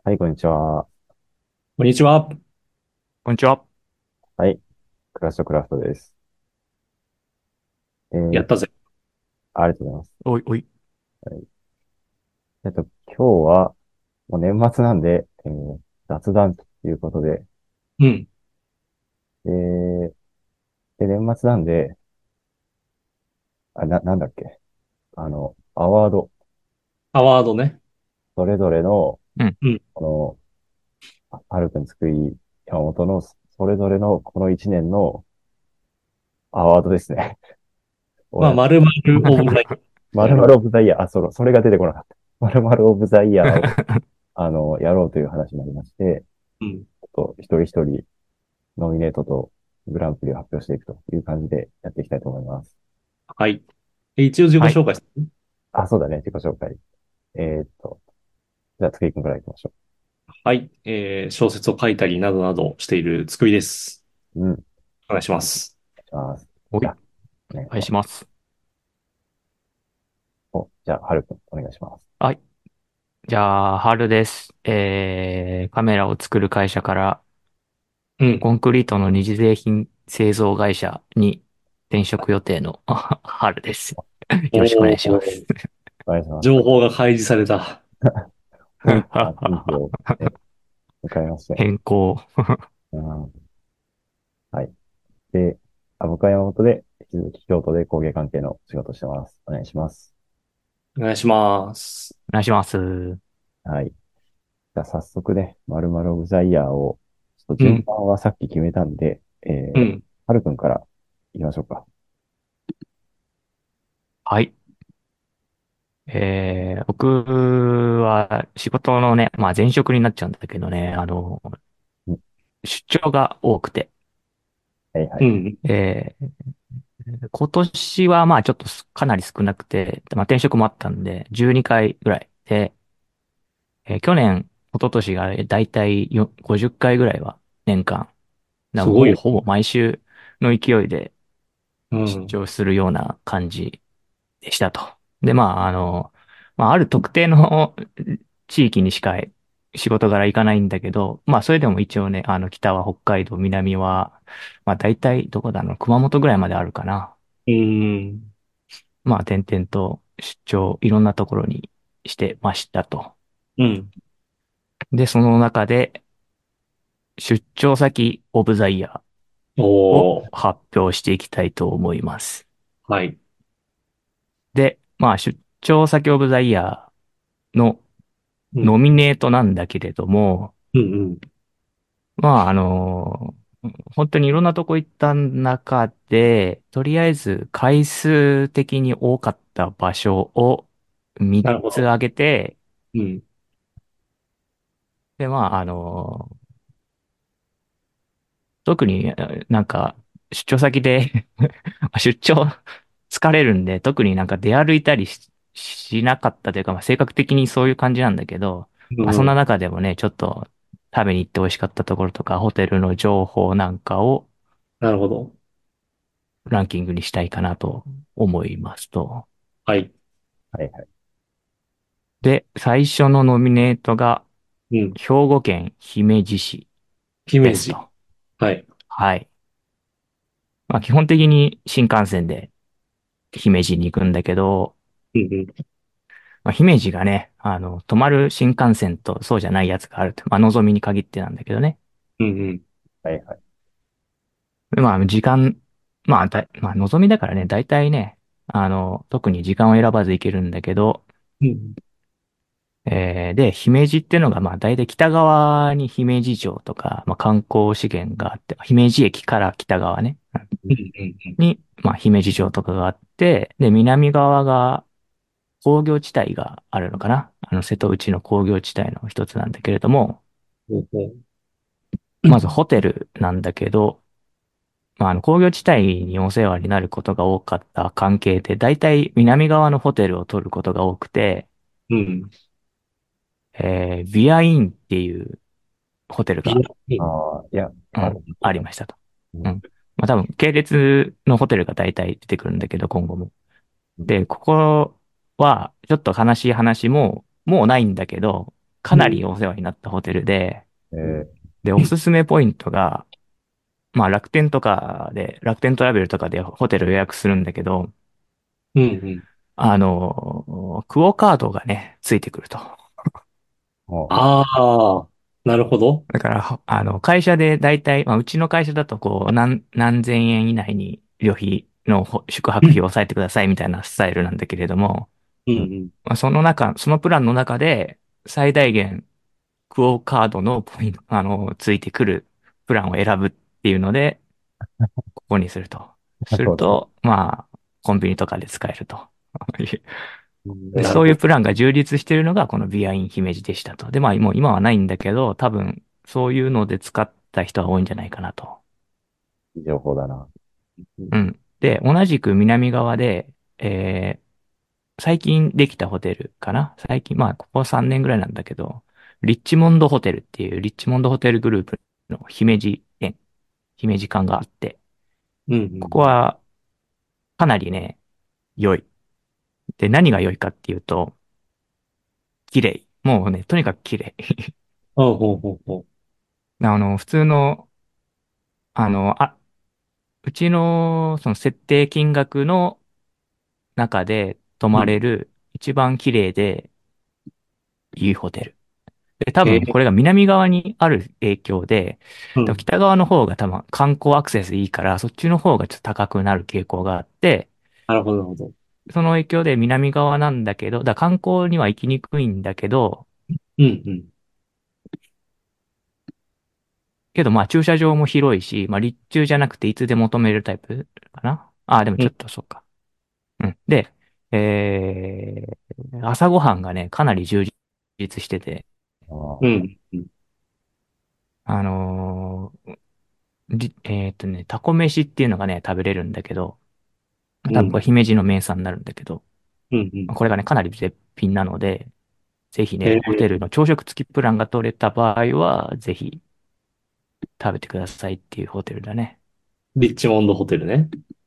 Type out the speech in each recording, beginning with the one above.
はい、こんにちは。 こんにちは。 こんにちは。 はい、クラッシュクラフトです。えー、 やったぜ。 ありがとうございます。 おいおい。 はい、今日は、もう年末なんで、雑談ということで、 うん。 えー、年末なんで、なんだっけ、アワード、 アワードね。 それぞれの、 うん。 うん。 こハルくん作り、山本の、それぞれのこの1年のアワードですね。をまあ、 やっ、 〇〇オブザイヤーやろ 〇〇オブザイヤー、それが出てこなかった。〇〇オブザイヤーを、やろうという話になりまして、 う。うん。 一人一人ノミネートとグランプリを発表していくという感じでやっていきたいと思います。 はい。一応自己はい。 紹介して。 あ、そうだね。自己紹介。えーっと、じゃあ、つくりくんからいきましょはい。小説を書いたりなどなどしているつくりです。 う。うん。 お願いします。 お願いします。 おい。 じゃあ、お願いしお願います。 します。 じゃあ、はるくん、お願いします。 はい。じゃあ、春です。カメラを作る会社からうん。 コンクリートの二次製品製造会社に転職予定の春です。よろしくお願いしまおー、 す。 お願いします。 情報が開示された。 天気を、迎えまして。 変更。 うん、はい。で、僕は山本で、引き続き京都で工芸関係の仕事をしてます。お願いします。 お願いします。 お願いします。 はい。じゃあ、早速ね、〇〇オブザイヤーを、ちょっとうん。 順番はさっき決めたんで、 うん。 はるくんから行きましょうか。 はい。僕は仕事のね、まあ前職になっちゃうんだけどね、 うん、 出張が多くて、 はいはい。 うん。 え今年はまあちょっとかなり少なくて、まあ転職もあったんで、12回ぐらいで、去年、一昨年がだいたい50回ぐらいは年間。 すごいよ。 ほぼ毎週の勢いで出うん。 張するような感じでしたと。で、まあある特定の地域にしか仕事柄行かないんだけど、まあそれでも一応ね、北は北海道、南は、まあ大体どこだろう、熊本ぐらいまであるかな。 うん。 まあ、転々と出張、いろんなところにしてましたと。 うん。 で、その中で、出張先オブザイヤーをおー。 発表していきたいと思います。 はい。 で、まあ、出張先オブザイヤーのうん。 ノミネートなんだけれども、 うん。 まあ、本当にいろんなとこ行った中で、とりあえず回数的に多かった場所を3 なるほど。 つ挙げて、 うん。 で、特になんか出張先で出張疲れるんで、特になんか出歩いたりしなかったというか、まあ、性格的にそういう感じなんだけど、まあ、そんなうん。 中でもね、ちょっと食べに行って美味しかったところとか、ホテルの情報なんかをなるほど。 ランキングにしたいかなと思いますと。 はい。 はいはい。 で、最初のノミネートがうん。 兵庫県姫路市姫路。 ですと。 はい。 はい。まあ、基本的に新幹線で姫路に行くんだけど、 うんうん。 まあ、姫路がね、止まる新幹線とそうじゃないやつがあると。まあ、のぞみに限ってなんだけどね。 うんうん。 はいはい。 でまあ、時間、まあ、のぞみだからね、大体ね、特に時間を選ばず行けるんだけど、 うん。 で、姫路っていうのが、まあ、大体北側に姫路城とか、まあ、観光資源があって、姫路駅から北側ね、 うんうんに、まあ、姫路城とかがあって、で、南側が工業地帯があるのかな。瀬戸内の工業地帯の一つなんだけれども、 うんうんまずホテルなんだけど、まあ、工業地帯にお世話になることが多かった関係で、大体南側のホテルを取ることが多くて、 うん。 ビアインっていうホテルが、 ビアピン。 ああ、いや、 うん、ありましたと。 うん、 うん。まあ、多分、系列のホテルが大体出てくるんだけど、今後も。 うん、 で、ここは、ちょっと悲しい話も、もうないんだけど、 かなりお世話になったホテルで、 えで、おすすめポイントが、まあ楽天とかで、楽天トラベルとかでホテル予約するんだけど、 うん。 クオカードがね、ついてくると。 あ、 ああ、なるほど。 だから、会社で大体、まあ、うちの会社だと何千円以内に旅費の宿泊費を抑えてくださいみたいなスタイルなんだけれども、 うんうん。 うん。 まあ、そのプランの中で、最大限、クオカードのポイント、ついてくるプランを選ぶっていうので、ここにすると。 なるほど。 すると、まあ、コンビニとかで使えると。で、 なるほど。 そういうプランが充実しているのがこのビアイン姫路でしたと。で、まあ、もう今はないんだけど、多分、そういうので使った人は多いんじゃないかなと。 いい情報だな。 うんうん。で、同じく南側で、最近できたホテルかな最近、まあ、ここ3年ぐらいなんだけど、リッチモンドホテルっていう、リッチモンドホテルグループの姫路館があって、 うんうここん。 はかなりね、良い。で、何が良いかっていうと、綺麗。もうね、とにかく綺麗。 ほうほうほうほ普通の、あの、あ、うちの、その設定金額の中で泊う。うん。 まれる一番綺麗でいいホテル。で、多へえ、 分これが南側にある影響で、 うん。 北側の方が多分観光アクセスいいから、そっちの方がちょっと高くなる傾向があって、 なるほど、なるほど。 その影響で南側なんだけど、観光には行きにくいんだけど、 うんうん。 まあ駐車場も広いし、まあ立中じゃなくていつでも止めるタイプかな。あ、でもちょっうん。 とそうか。うん。で、朝ごはんがね、かなり充実してて、 ああ、 うん。うん。 あのタコ飯っていうのがね、食べれるんだけど、多分これうん。 姫路の名産になるんだけど、 うん。うん。 これがね、かなり絶品なので、ぜひね、 へえ、 ホテルの朝食付きプランが取れた場合は、ぜひ食べてくださいっていうホテルだね。 リッチモンドホテルね。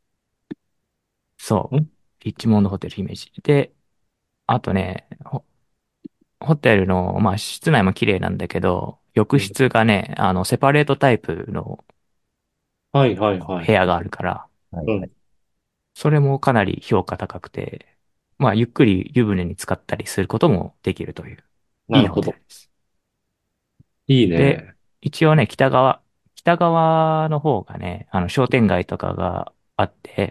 そう。 んリッチモンドホテル姫路。で、あとね、ホテルの、まあ、室内も綺麗なんだけど、浴うん。 室がね、セパレートタイプのはいはいはい。 部屋があるから、 はいはい。 うん。 それもかなり評価高くて、まあ、ゆっくり湯船に浸かったりすることもできるという、いいホなるほど。 テルです。 いいで、 ね。 一応ね、北側の方がね、商店街とかがあって、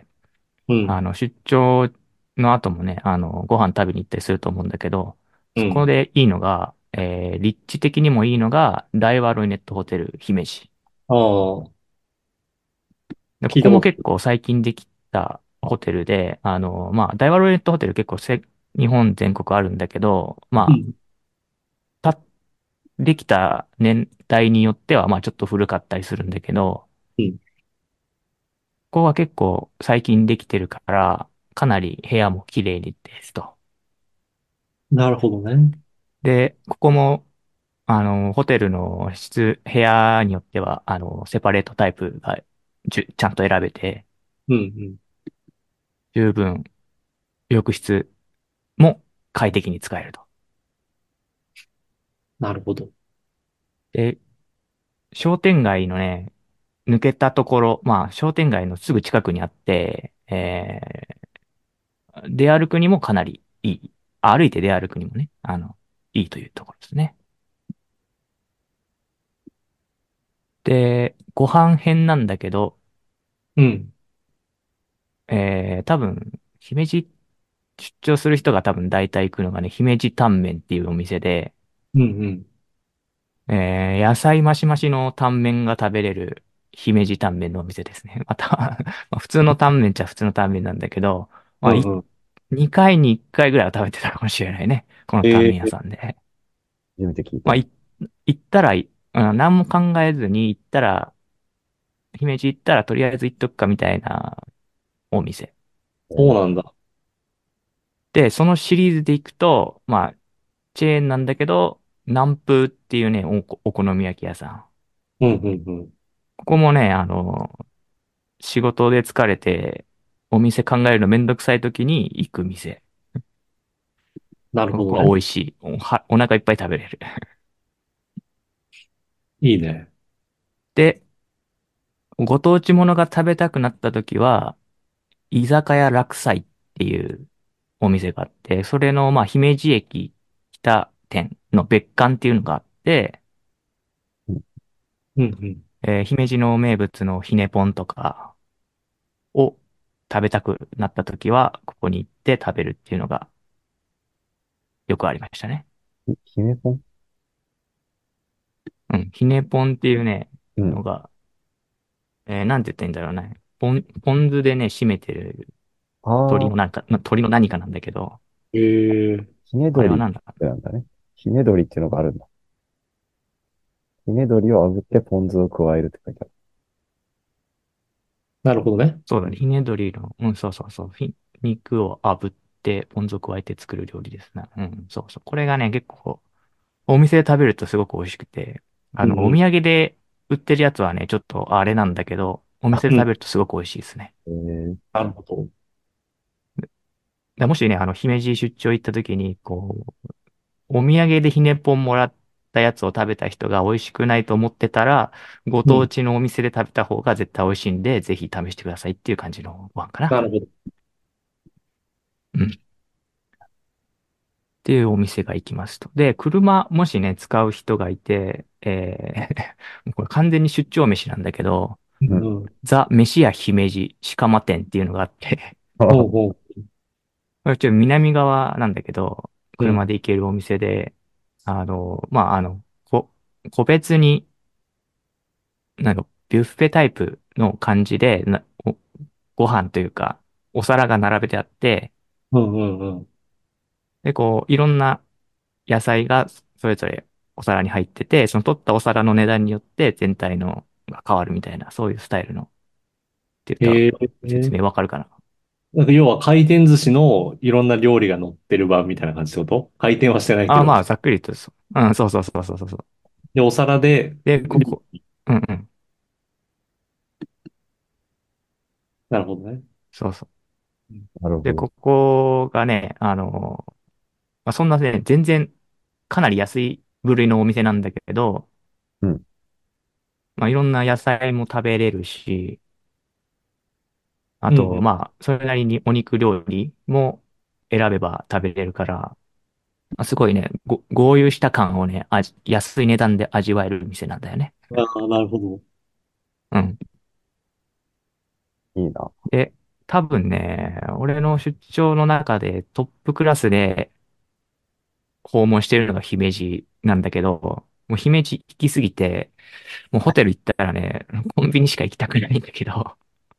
うん。 出張の後もね、ご飯食べに行ったりすると思うんだけど、そこうん。 でいいのが、立地的にもいいのが、大和ロイネットホテル姫路。 ああ、 で、ここも聞いたこと。 結構最近できたホテルで、まあ、大和ロイネットホテル結構日本全国あるんだけど、まうん。 あ、できた年代によっては、まあちょっと古かったりするんだけど、 うん。 ここは結構最近できてるから、かなり部屋も綺麗にですと。 なるほどね。 で、ここも、ホテルの部屋によっては、セパレートタイプがちゃんと選べて、 うんうん。 十分浴室も快適に使えると。 なるほど。 で、商店街のね、抜けたところ、まあ、商店街のすぐ近くにあって、出歩くにもかなりいい。歩いて出歩くにもね、いいというところですね。で、ご飯編なんだけど、 うん。 多分、姫路出張する人が多分大体行くのがね、姫路タンメンっていうお店で、 うんうん。 野菜増し増しのタンメンが食べれる姫路タンメンのお店ですね。またまあ普通のタンメンっちゃ普通のタンメンなんだけど、まあ、 うんうん。 2回に1回ぐらいは食べてたかもしれないね。このタンメン屋ええ、 さんで。 初めて聞いた。 まあ、行ったら、何も考えずに行ったら、姫路行ったらとりあえず行っとくかみたいなお店。 そうなんだ。 で、そのシリーズで行くと、まあ、チェーンなんだけど、南風っていうね、お好み焼き屋さん。 うんうんうん。 ここもね、仕事で疲れて、お店考えるのめんどくさい時に行く店。 ここなるほどね。 が美味しい。お腹いっぱい食べれる。 いいね。 で、ご当地ものが食べたくなった時は、居酒屋楽斎っていうお店があって、それの、まあ、姫路駅北店の別館っていうのがあって、 うんうん。 姫路の名物のひねぽんとかを食べたくなった時は、ここに行って食べるっていうのがよくありましたね。 姫ポン。 うん。ひねぽんっていうね、 うん。 のが、なんて言ったらいいんだろうね。ポン酢でね、締めてるああ、 鳥の何かなんだけど、 えー、 ひね鳥っあれはなんだかてなんだね。ひね鳥っていうのがあるんだ。ひね鳥を炙ってポン酢を加えるって書いてある。 なるほどね。 そうだね。ひね鳥の、うん、そうそうそう。肉を炙って、ポン酢を加えて作る料理ですね。うん、そうそう。これがね、結構、お店で食べるとすごく美味しくて、おうんうん。 土産で売ってるやつはね、ちょっとあれなんだけど、お店でうん。 食べるとすごく美味しいですね。 なるほど。 もしね、姫路出張行った時に、こう、お土産でひねぽんもらったやつを食べた人が美味しくないと思ってたら、ごうん。 当地のお店で食べた方が絶対美味しいんで、ぜひ試してくださいっていう感じのご飯かな。 なるほど。 うん。っていうお店が行きますと。で、車、もしね、使う人がいて、もうこれ完全に出張飯なんだけど、 うん。 うんうん。 ザ・飯屋姫路鹿間店っていうのがあって、 ほうほう。 これちょっと南側なんだけど、 うん。 車で行けるお店で、まあ、個別にビュッフェタイプの感じで、ご飯というか、お皿が並べてあって、 うんうんうん。 で、こう、いろんな野菜がそれぞれお皿に入ってて、その取ったお皿の値段によって全体のが変わるみたいな、そういうスタイルの、って言ったらえ説ー、 明わかるかな。 なんか要は回転寿司のいろんな料理が乗ってる版みたいな感じってこと回転はしてないけど。 まあ、ざっくりとそう。うん、そうそうそうそうそうそう。 で、お皿で、 で、うんうん、 なるほどね。 そうそう。で、 なるほど。 ここがね、まあ、そんなね、全然かなり安い部類のお店なんだけど、 うん。 まあ、いろんな野菜も食べれるし、あと、 うんうん。 まあ、それなりにお肉料理も選べば食べれるから、すごいね、豪遊した感をね、安い値段で味わえる店なんだよね。 ああ、なるほど。 うん。 いいな。 で、多分ね、俺の出張の中でトップクラスで訪問してるのが姫路なんだけど、もう姫路行きすぎて、もうホテル行ったらね、コンビニしか行きたくないんだけど、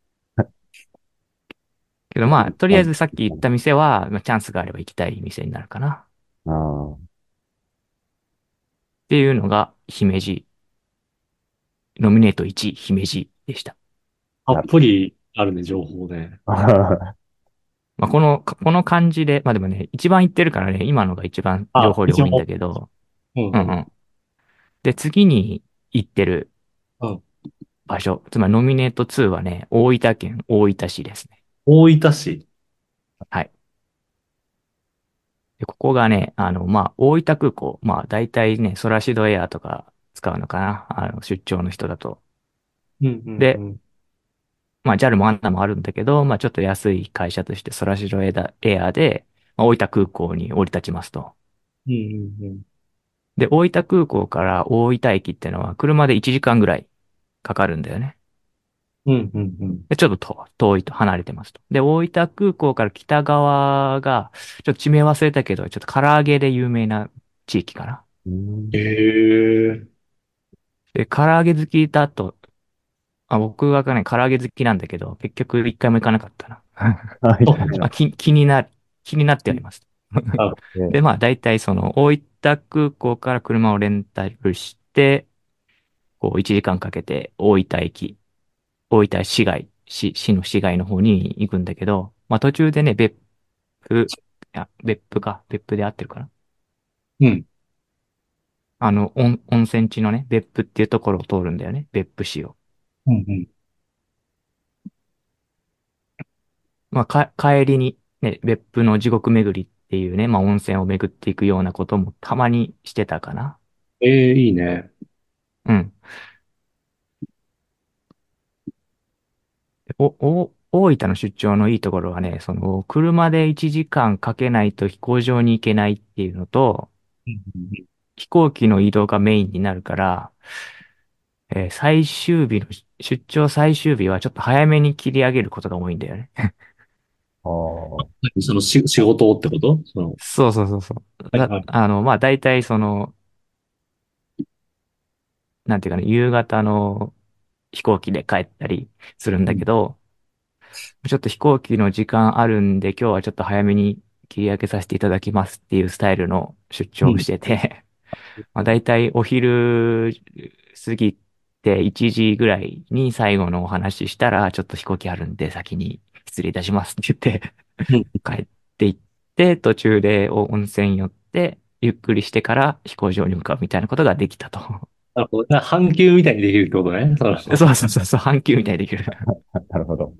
まあ、とりあえずさっき言った店は、まあ、チャンスがあれば行きたい店になるかな。っああ、 ていうのが姫路、ノミネート1位、姫路でした。 たっなる。 ぷりあるね、情報ね。 まあ、この感じで、まあでもね、一番行ってるからね、今のが一番情あ、 報量多いんだ一応、 けど、 うんうん。 うんうん。で、次に行ってるうん。 場所、つまりノミネート2はね、大分県大分市ですね。 大分市。 はい。で、ここがね、まあ、大分空港、まあ、大体ね、ソラシドエアとか使うのかな、出張の人だと。 うんうんうで、 ん。 まあ、JAL もアンナもあるんだけど、まあ、ちょっと安い会社としてソラシドエアで、まあ、大分空港に降り立ちますと。 うんうんうん。 で、大分空港から大分駅っていうのは車で1時間ぐらいかかるんだよね。 うんうんうん。 で、ちょっと遠いと離れてますと。で、大分空港から北側が、ちょっと地名忘れたけど、ちょっと唐揚げで有名な地域かな。 うん。 へえ。 で、唐揚げ好きだと、僕はね、唐揚げ好きなんだけど、結局一回も行かなかったな。 あ、みそうたいな。 まあ、気になってはいます。 あ、 で、 で、まあ、大体その、大分空港から車をレンタルして、こう、1時間かけて大分市の市街の方に行くんだけど、まあ途中でね、府、別府で合ってるかな。 うん。 温泉地のね、別府っていうところを通るんだよね。別府市を。 うんうん。 まあ帰りにね、別府の地獄巡りっっていうね、まあ温泉を巡っていくようなこともたまにしてたかな。 いいね。 うん。大分の出張のいいところはね、その、車で1時間かけないと飛行場に行けないっていうのと、 うんうん飛行機の移動がメインになるから、最終日の、出張最終日はちょっと早めに切り上げることが多いんだよね。 ああ、 うん。その仕事ってことその、 そうそうそうそう。 はいはい。 まあ大体その、なんていうかね、夕方の飛行機で帰ったりするんうん。 だけど、ちょっと飛行機の時間あるんで、今日はちょっと早めに切り上げさせていただきますっていうスタイルの出うん。 張をしてて、まあ、大体お昼過ぎて1時ぐらいに最後のお話ししたら、ちょっと飛行機あるんで先に失礼いたしますって言ってうん。 帰っていって、途中で温泉寄って、ゆっくりしてから飛行場に向かうみたいなことができたと。 なるほど。半休みたいにできるってことね。その、 そうそうそうそう、半休みたいにできる。 なるほど。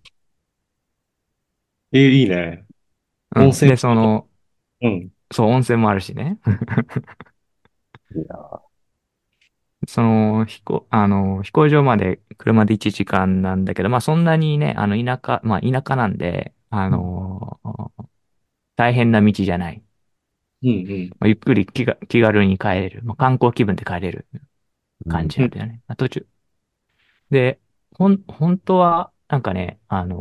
いいね。 うん。 温泉。 で、その、 うん。 そう、温泉もあるしね。 いいな。 その、飛行場まで車で1時間なんだけど、まあそんなにね、まあ田舎なんで、 うん。 大変な道じゃない。 うん。 まあゆっくり気軽に帰れる。まあ観光気分で帰れるうん。 感じなんだよね。まあ、途中。で、本当は、なんかね、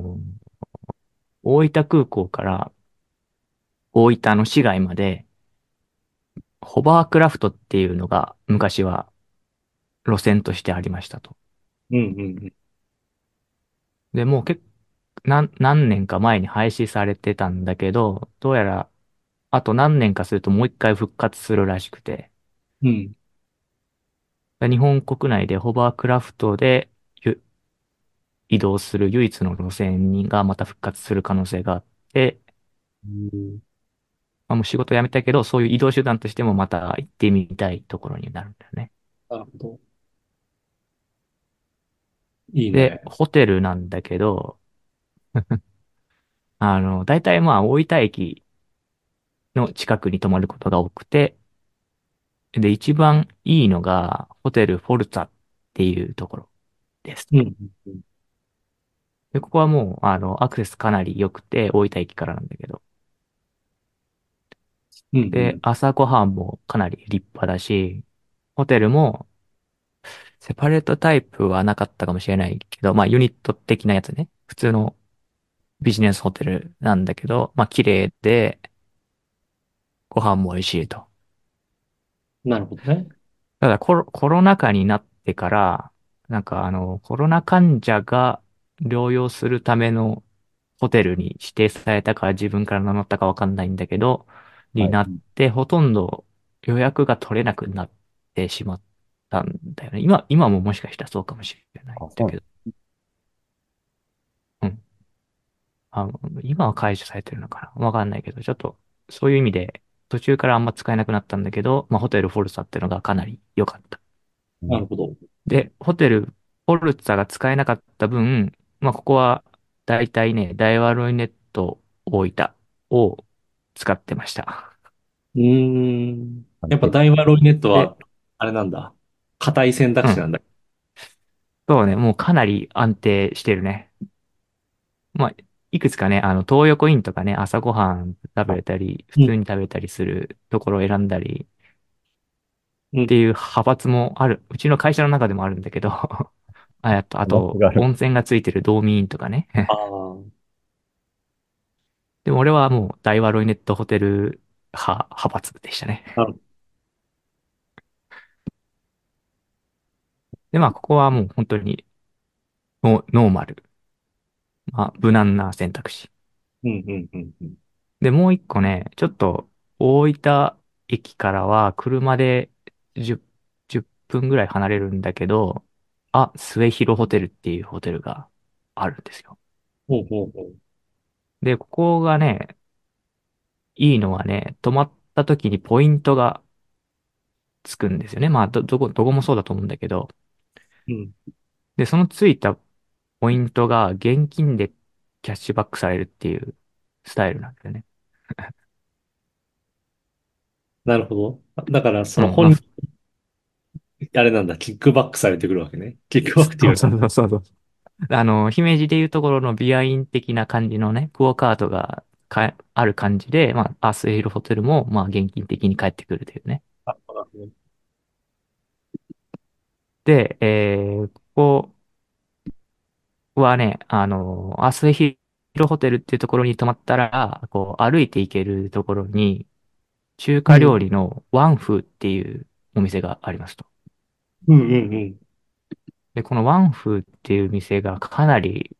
大分空港から大分の市街まで、ホバークラフトっていうのが昔は路線としてありましたと。 うん。うん。 で、もう何年か前に廃止されてたんだけど、どうやら、あと何年かするともう一回復活するらしくて、 うん。 日本国内でホバークラフトで移動する唯一の路線がまた復活する可能性があって、 うん。 まあ、もう仕事辞めたけど、そういう移動手段としてもまた行ってみたいところになるんだよね。 なるほど。いいで、 ね。 ホテルなんだけど、大体まあ大分駅の近くに泊まることが多くて、で、一番いいのが、ホテルフォルツァっていうところです。 うん。うん。 で、ここはもう、アクセスかなり良くて、大分駅からなんだけど。 うん。うで、 ん。 朝ごはんもかなり立派だし、ホテルも、セパレートタイプはなかったかもしれないけど、まあ、ユニット的なやつね。普通のビジネスホテルなんだけど、まあ、綺麗で、ご飯も美味しいと。 なるほどね。 ただコロナ禍になってから、なんかコロナ患者が療養するためのホテルに指定されたか自分から名乗ったかわかんないんだけど、にはい。 なってほとんど予約が取れなくなってしまったんだよね。今ももしかしたらそうかもしれないんあ、そうなんでだけど。うん。あ、今は解除されてるのかなわかんないけど、ちょっとそういう意味で途中からあんま使えなくなったんだけど、まあホテルフォルサっていうのがかなり良かった。 すね。 なるほど。 で、ホテル、フォルツァが使えなかった分、まあ、ここは、だいたいね、ダイワロイネット大分を使ってました。 うーん。やっぱ安定。 ダイワロイネットで、 は、あれなんだ。硬い選うん。 択肢なんだ。 そうね、もうかなり安定してるね。まあ、いくつかね、東横インとかね、朝ごはん食べあ、 れたり、普うん。 通に食べたりするところを選んだりうん。 っていう派閥もある。うちの会社の中でもあるんだけど、あと、 マスがある。 温泉がついてる道民インとかね。 ああ。 でも俺はもう大和ロイネットホテル派閥でしたね。 なるで、まあ、ここはもう本当にノーマル。まあ、無難な選択肢。 うん。うん。うん。うん。 で、もう一個ね、ちょっと大分駅からは車で10分ぐらい離れるんだけど、末広ホテルっていうホテルがあるんですよ。 ほうほうほう。 で、ここがね、いいのはね、泊まった時にポイントがつくんですよね。まあ、どこもそうだと思うんだけど、 うん。 で、そのついたポイントが現金でキャッシュバックされるっていうスタイルなんだよね。 なるほど。だから、そうん、まあ、 のあれなんだ、キックバックされてくるわけね。キックバックっていうのか。 そうそうそうそう。姫路でいうところのビアイン的な感じのね、クオカードがある感じで、まあ、アースエイルホテルも、まあ、現金的に帰ってくるというね。 あ、なるほど。 で、ここはね、アースエイルホテルっていうところに泊まったら、こう、歩いて行けるところに、中華料うん。 理のワンフーっていうお店がありますと。 うんうんうん。 で、このワンフーっていう店がかなり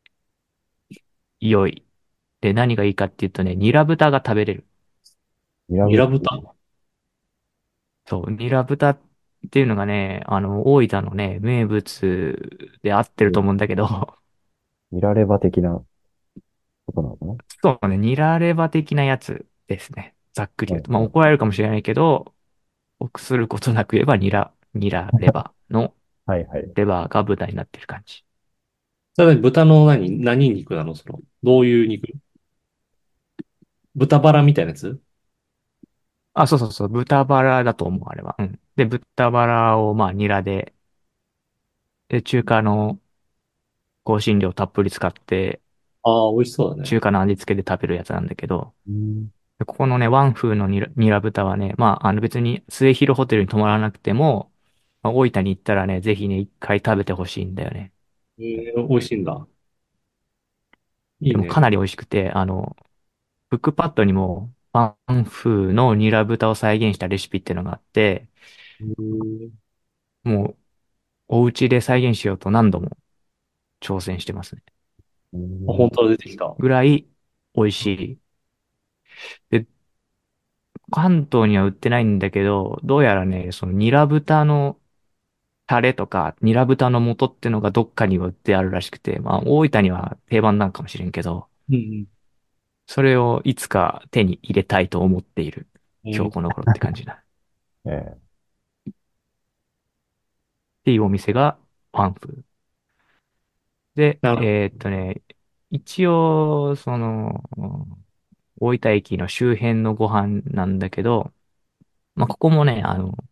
良い。で、何がいいかっていうとね、ニラ豚が食べれる。 ニラブ、 ニラ豚。 そう、ニラ豚っていうのがね、大分のね、名物で合ってると思うんだけど、 ニラレバ的なことなのかな？ そうね、ニラレバ的なやつですね。ざっくり言うと。まあ、 はいはい。 怒られるかもしれないけど、臆することなく言えばニラレバのはいはい。 レバーが豚になってる感じ。 ただ豚の何肉なのその、どういう肉？豚バラみたいなやつ？ あ、そうそうそう、豚バラだと思う、あれは。うん。で、豚バラを、まあ、ニラで、中華の香辛料たっぷり使って、 ああー、美味しそうだね。 中華の味付けで食べるやつなんだけど、 うん。 でここのね、ワンフーのニラ豚はね、まあ、別に末広ホテルに泊まらなくても、まあ、大分に行ったらね、ぜひね、一回食べてほしいんだよね。 美味しいんだ。いいね。 でもかなり美味しくて、クックパッドにも、ワンフーのニラ豚を再現したレシピっていうのがあって、 うん。 もう、お家で再現しようと何度も挑戦してますね。 うん。 あ、本当だ、出てきた。 ぐらい美味しい。で、関東には売ってないんだけど、どうやらね、そのニラ豚のタレとか、ニラ豚の素ってのがどっかに売ってあるらしくて、まあ、大分には定番なんかもしれんけど、 うんそれをいつか手に入れたいと思っているうん。 今日この頃って感じだ。っええ。 ていうお店がワンフー。で、 なるほ一応、大分駅の周辺のご飯なんだけど、まあ、ここもね、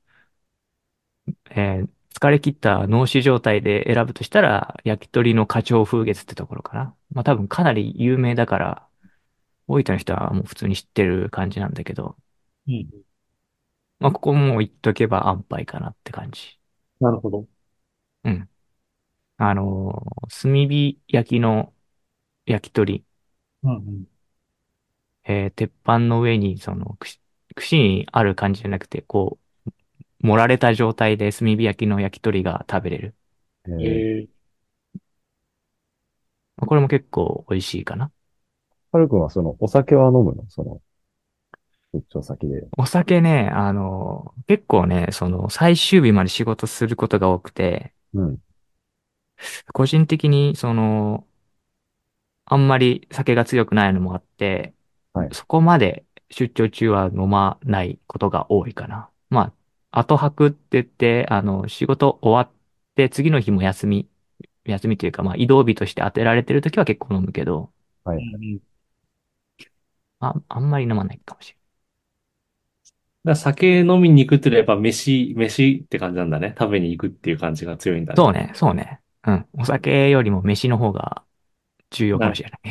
疲れ切った脳死状態で選ぶとしたら、焼き鳥の花鳥風月ってところかな。まあ、多分かなり有名だから、大分の人はもう普通に知ってる感じなんだけど、 ど。うん。 まあ、ここも行っとけば安牌かなって感じ。 なるほど。 うん。炭火焼きの焼き鳥、 うんうん。 鉄板の上に、串にある感じじゃなくて、こう、盛られた状態で炭火焼きの焼き鳥が食べれる。 ええ。 まあこれも結構美味しいかな。 はるくんはお酒は飲むの？出張先で。 お酒ね、結構ね、最終日まで仕事することが多くて、 うん。 個人的に、あんまり酒が強くないのもあって、 はい。 そこまで出張中は飲まないことが多いかな。まあ、後泊って言って、仕事終わって次の日も休みというか、まあ、移動日として当てられてるときは結構飲むけど、 はい。 うんうん。 あんまり飲まないかもしれない。 だから酒飲みに行くっていうのはやっぱ飯って感じなんだね。食べに行くっていう感じが強いんだね。 そうね、そうね。うん。お酒よりも飯の方が重要かもな、 しれない。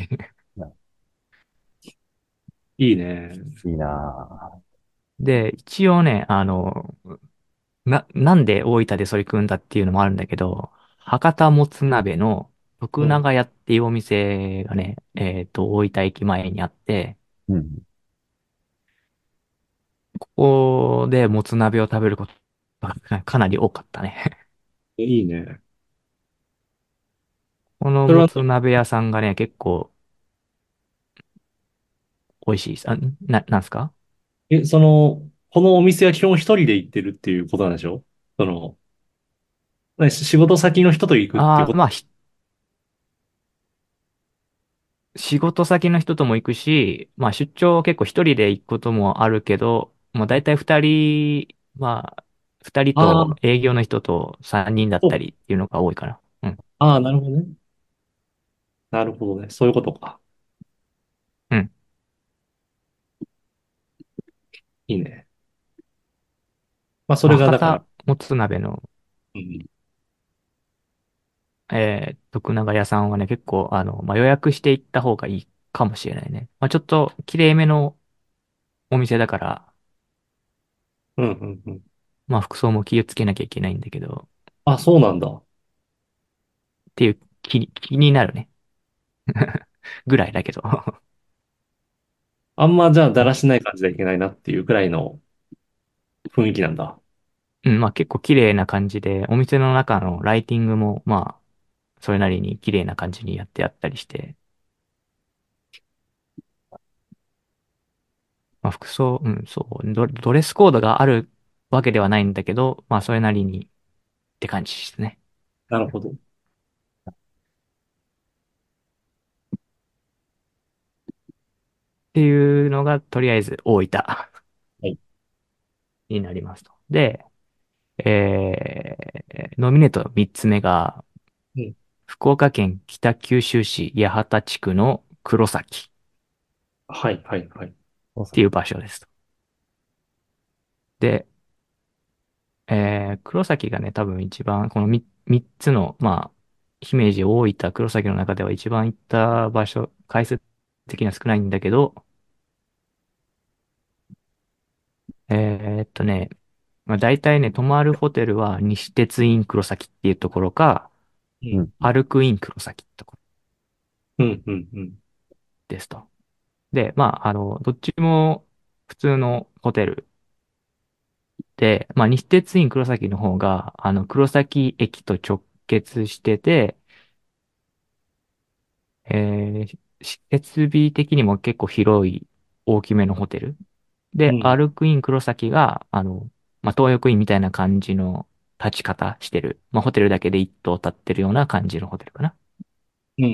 いいね。 いいなで、一応ね、なんで大分でそれ食うんだっていうのもあるんだけど、博多もつ鍋の徳うん。 永屋っていうお店がね、大分駅前にあって、 ぁ。うん。 ここでもつ鍋を食べることがかなり多かったね。 いいね。 このそれは、 もつ鍋屋さんがね、結構美味しいです。なんすか？ このお店は基本一人で行ってるっていうことなんでしょ？その、仕事先の人と行くっていうこと？ まあ、仕事先の人とも行くし、まあ出張結構一人で行くこともあるけど、まあ大体二人ああ、 と営業の人と三人だっそう。 たりっていうのが多いかな。うん。 ああ、なるほどね。なるほどね。そういうことか。 うん。 いいね。 まあ、そまあ、 れがだから、 博多もつ鍋の、 うん。 徳永屋さんはね、結構、まあ、予約していった方がいいかもしれないね。まあ、ちょっと綺麗めのお店だから、 うん、うん、うん。 まあ、服装も気をつけなきゃいけないんだけど、 あ、そうなんだ。 っていう気になるね。ぐらいだけど。 あんまじゃあだらしない感じでいけないなっていうくらいの雰囲気なんだ。 うん、まあ結構綺麗な感じで、お店の中のライティングも、まあ、それなりに綺麗な感じにやってあったりして、まあ服装、うん、そう、ドレスコードがあるわけではないんだけど、まあそれなりにって感じですね。 なるほど。 っていうのが、とりあえず大分はい。 になりますと。で、ノミネート3つ目が、 うん。 福岡県北九州市八幡地区の黒崎っはい、はい、はい。 そうさ、 ていう場所ですと。で、黒崎がね、多分一番、この3つの、まあ、姫路、大分、黒崎の中では一番行った場所、回数的には少ないんだけど、ね、まあ、大体ね、泊まるホテルは西鉄イン黒崎っていうところか、 うん、 うん。 パルクイン黒崎ってところうん、うん、うん。 ですと。で、まあ、どっちも普通のホテルで、まあ、西鉄イン黒崎の方が、黒崎駅と直結してて、設備的にも結構広い大きめのホテル。で、アうん、 ルクイン黒崎が、まあ、東横インみたいな感じの立ち方してる。まあ、ホテルだけで一棟立ってるような感じのホテルかな。 うん、うん、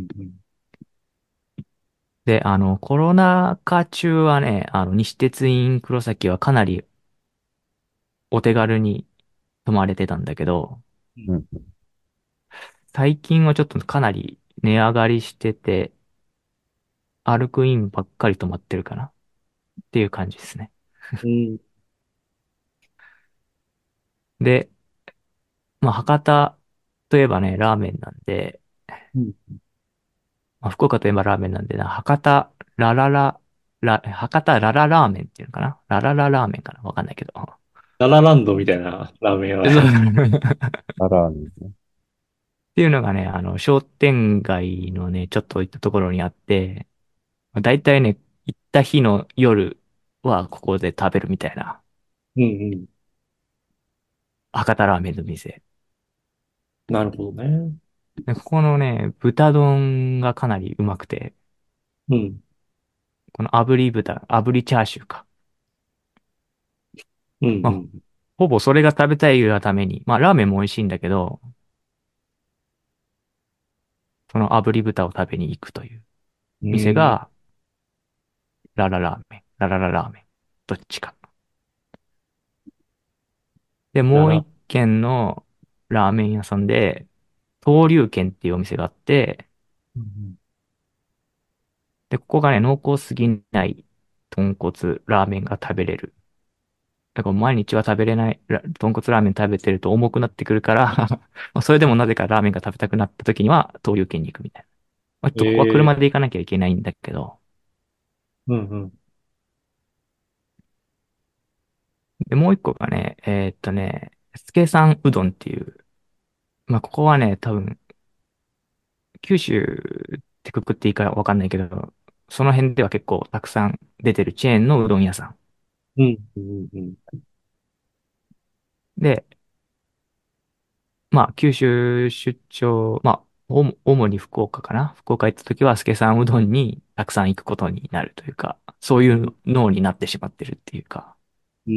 うん。 で、コロナ禍中はね、西鉄イン黒崎はかなりお手軽に泊まれてたんだけど、 うん。 うん。 最近はちょっとかなり値上がりしてて、アルクインばっかり泊まってるかなっていう感じですね。 うん。 で、まあ、博多といえばね、ラーメンなんで、 うん。 まあ、福岡といえばラーメンなんでな、博多ラララーメンっていうのかなララララーメンかなわかんないけど。 ララランドみたいなラーメン屋そうだ。 あらにですね。 っていうのがね、商店街のね、ちょっと行ったところにあって、だいたいね、行った日の夜はここで食べるみたいな、 うん、うん。 博多ラーメンの店。 なるほどね。 でここのね、豚丼がかなりうまくて、 うん、 この炙りチャーシューか。 うん、うまあ、 ん。 ほぼそれが食べたいがために、まあ、ラーメンも美味しいんだけど、その炙り豚を食べに行くといううん。 店が、ララララーメン。どっちか。で、もう一ララ。 軒のラーメン屋さんで、東龍軒っていうお店があって、 うん、 で、ここがね、濃厚すぎない豚骨ラーメンが食べれる。だから毎日は食べれない豚骨ラーメン食べてると重くなってくるからまあそれでもなぜかラーメンが食べたくなった時には東龍軒に行くみたいな。まあ、ちょっとここは車ええで行かなきゃいけないんだけど、 うん、うん。 で、もう一個がね、助さんうどんっていう、まあ、ここはね、多分、九州ってくくっていいかわかんないけど、その辺では結構たくさん出てるチェーンのうどん屋さん。 うん、うん、うん。 で、まあ、九州出張、まあ、主に福岡かな。福岡行った時は、助さんうどんにたくさん行くことになるというか、そういう脳になってしまってるっていうか。 うん。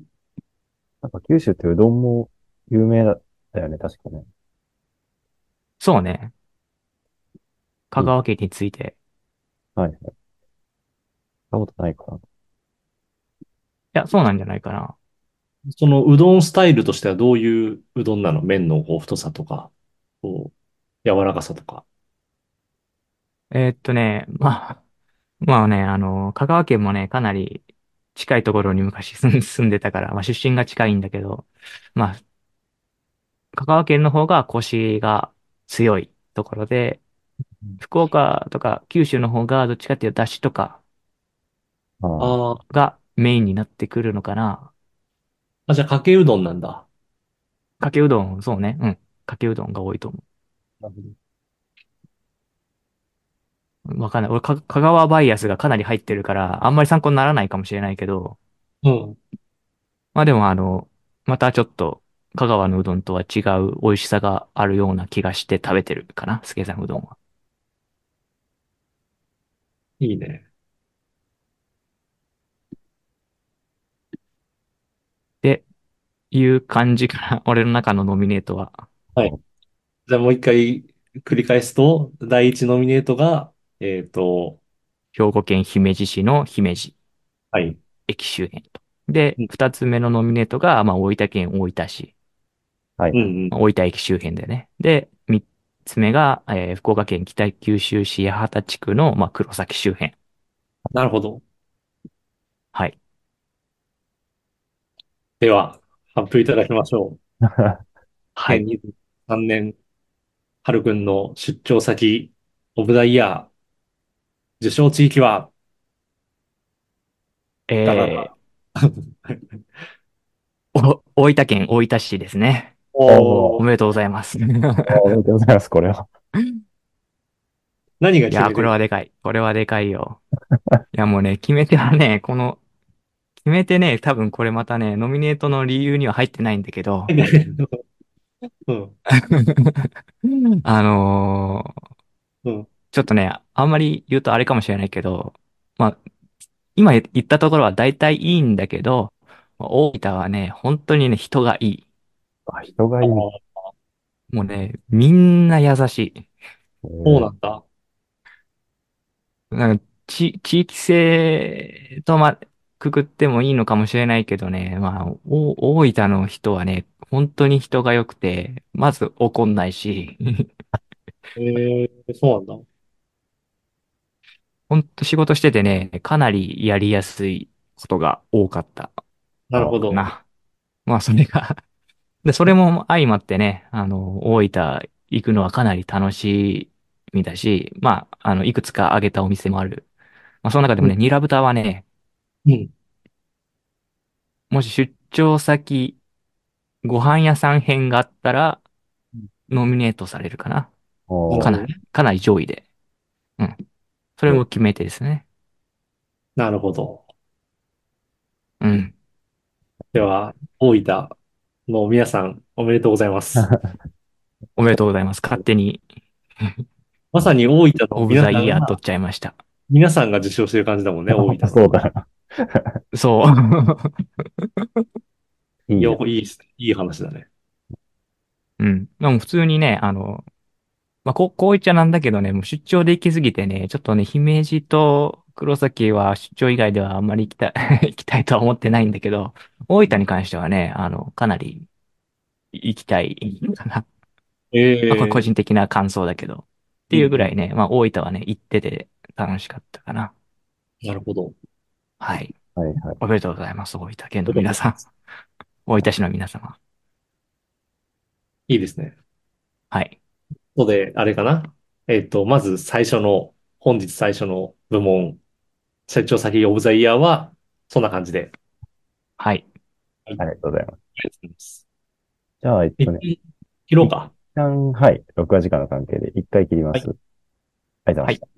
なんか九州ってうどんも有名だよね、確かね。 そうね。香いい。 川県について。 はい。はい。たことないかな。 いや、そうなんじゃないかな。 そのうどんスタイルとしてはどういううどんなの？麺のこう太さとか、こう、柔らかさとか。 まあね、香川県もね、かなり近いところに昔住んでたから、まあ出身が近いんだけど、まあ、香川県の方がコシが強いところで、福岡とか九州の方がどっちかっていうと出汁とかああ、 あーがメインになってくるのかな。 あ、じゃあ、かけうどんなんだ。 かけうどん、そうね。うん。かけうどんが多いと思なるほど。 う。わかんない。俺、香川バイアスがかなり入ってるから、あんまり参考にならないかもしれないけど、 うん。 まあでもまたちょっと、香川のうどんとは違う美味しさがあるような気がして食べてるかな。助さんうどんは。 いいね。 っていう感じかな。俺の中のノミネートは。 はい。じゃあもう一回繰り返すと、第一ノミネートが、 兵庫県姫路市の姫路はい。 駅周辺と。で、 うん、 二つ目のノミネートが、まあ、大分県大分市。 はい。 うん、 まあ大分駅周辺でね。で、三つ目が、福岡県北九州市八幡地区の、まあ、黒崎周辺。 なるほど。 はい。 では、発表いただきましょう。 はい。 2023年、春くんの出張先、オブザイヤー、受賞地域は、だだえだ。 大分県大分市ですね。 おー、 おめでとうございます。いおめでとうございます、これは。 何が決やー、これめ手？ はでかい。これはでかいよ。いや、もうね、決め手はね、決め手ね、多分これまたね、ノミネートの理由には入ってないんだけど、 うん、 あのーうん。 ちょっとね、あんまり言うとあれかもしれないけど、まあ、今言ったところは大体いいんだけど、大分はね、本当にね、人がいい。 あ、人がいい。 ああ、 もうね、みんな優しい。 そうなんだ。 なんか地域性とくくってもいいのかもしれないけどね、まあ、大分の人はね、本当に人が良くて、まず怒んないし、 そうなんだ。 本当仕事しててね、かなりやりやすいことが多かったなるほど。 かな。まあ、それがで、それも相まってね、大分行くのはかなり楽しみだし、まあ、いくつか挙げたお店もある。まあ、その中でうん、 もね、ニラ豚はね、 うん。 もし出張先、ご飯屋さん編があったら、ノミネートされるかな。 おー、 かなり上位で。うん。それも決め手ですね。 なるほど。 うん。 では、大分の皆さん、おめでとうございます。 おめでとうございます。勝手に、 まさに大分のオブ皆ザイヤー取さんが、 っちゃいました。 皆さんが受賞してる感じだもんね、大分の。 そうだな。 そう。 いいや。 いいですね。いい話だね。 うん。でも普通にね、まあ、こう言っちゃなんだけどね、もう出張で行きすぎてね、ちょっとね、姫路と黒崎は出張以外ではあんまり行きたい、行きたいとは思ってないんだけど、大分に関してはね、かなり行きたいかな。まあ、これ個ええ、 人的な感想だけど。ってうんうん。 いうぐらいね、まあ、大分はね、行ってて楽しかったかな。 なるほど。 はい。 はいはい。 おめでとうございます。大分県ありがとうごの皆さん。 ざいます。 大分市の皆様。 いいですね。 はい。 ので、あれかな。まず本日最初の部門、出張先オブザイヤーは、そんな感じで。 はい。 はい。 ありがとうございます。 ありがとうございます。 じゃあ、 一旦切ろう一か。 旦、はい、録画時間の関係で一回切りまはい。 す。ありがとうございまはい。 した。